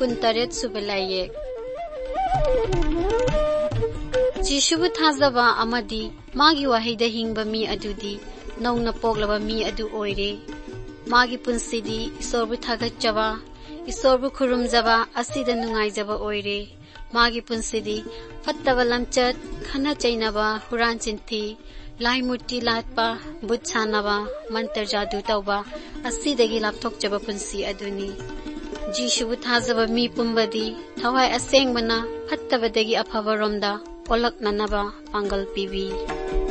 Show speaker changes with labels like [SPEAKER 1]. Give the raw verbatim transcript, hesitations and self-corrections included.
[SPEAKER 1] कुंतरेत सुबलाये जीशुबु थाजबा अमदी मागी वाहिदा हिंगबा मी अदुदी नौना पोगलबा मी अदु ओइरे मागी पुंसिदी ईश्वरबु थागतजबा ईश्वरबु खुरुमजबा असिदा नुंगाइजबा ओइरे मागी पुंसिदी फत्तबा लमचत खना चैनबा हुरान चिंथी लाई मूर्ति लाटपा बुत सानबा मंत्र जादू तौबा असिदगी लापथोकजबा पुंसी अदुनी जीशुबु थाजबा मी पुंबदी थवाई असेंगमना फत्तबदगी अफबरोमदा ओलकननबा पांगल पीबी।